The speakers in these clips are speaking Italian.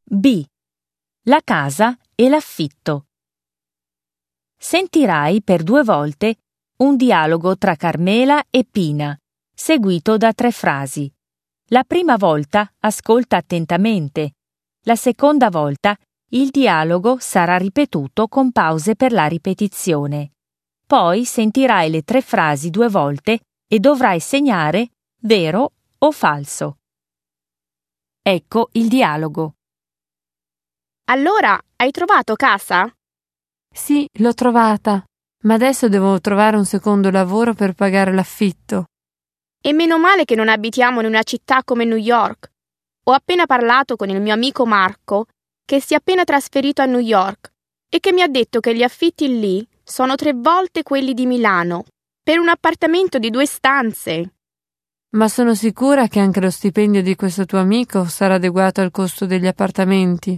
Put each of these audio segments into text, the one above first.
B. La casa e l'affitto. Sentirai per 2 volte un dialogo tra Carmela e Pina, seguito da 3 frasi. La prima volta ascolta attentamente. La seconda volta il dialogo sarà ripetuto con pause per la ripetizione. Poi sentirai le 3 frasi 2 volte e dovrai segnare vero o falso. Ecco il dialogo. Allora, hai trovato casa? Sì, l'ho trovata, ma adesso devo trovare un secondo lavoro per pagare l'affitto. E meno male che non abitiamo in una città come New York. Ho appena parlato con il mio amico Marco, che si è appena trasferito a New York e che mi ha detto che gli affitti lì sono 3 volte quelli di Milano, per un appartamento di 2 stanze. Ma sono sicura che anche lo stipendio di questo tuo amico sarà adeguato al costo degli appartamenti.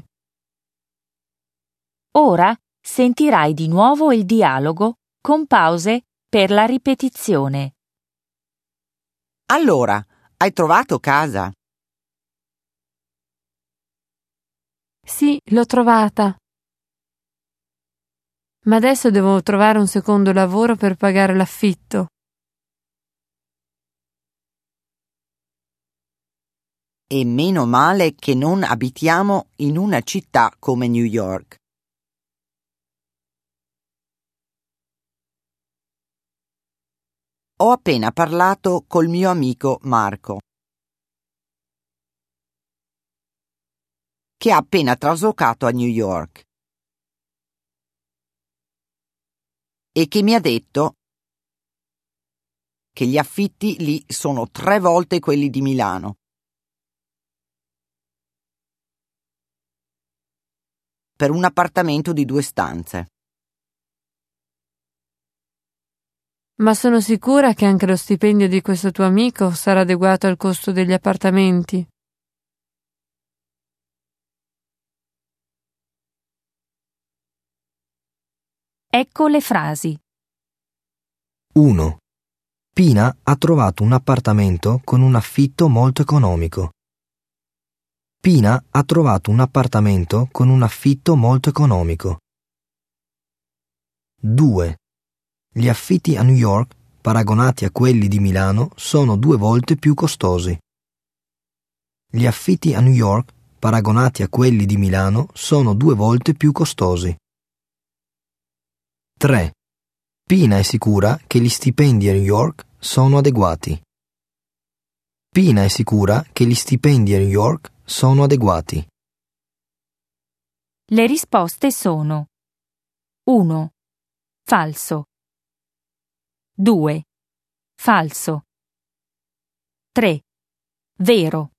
Ora sentirai di nuovo il dialogo con pause per la ripetizione. Allora, hai trovato casa? Sì, l'ho trovata. Ma adesso devo trovare un secondo lavoro per pagare l'affitto. E meno male che non abitiamo in una città come New York. Ho appena parlato col mio amico Marco, che ha appena traslocato a New York e che mi ha detto che gli affitti lì sono 3 volte quelli di Milano. Per un appartamento di 2 stanze. Ma sono sicura che anche lo stipendio di questo tuo amico sarà adeguato al costo degli appartamenti. Ecco le frasi. 1. Pina ha trovato un appartamento con un affitto molto economico. Pina ha trovato un appartamento con un affitto molto economico. 2. Gli affitti a New York, paragonati a quelli di Milano, sono 2 volte più costosi. Gli affitti a New York, paragonati a quelli di Milano, sono 2 volte più costosi. 3. Pina è sicura che gli stipendi a New York sono adeguati. Pina è sicura che gli stipendi a New York sono adeguati. Le risposte sono 1. Falso. 2. Falso. 3. Vero.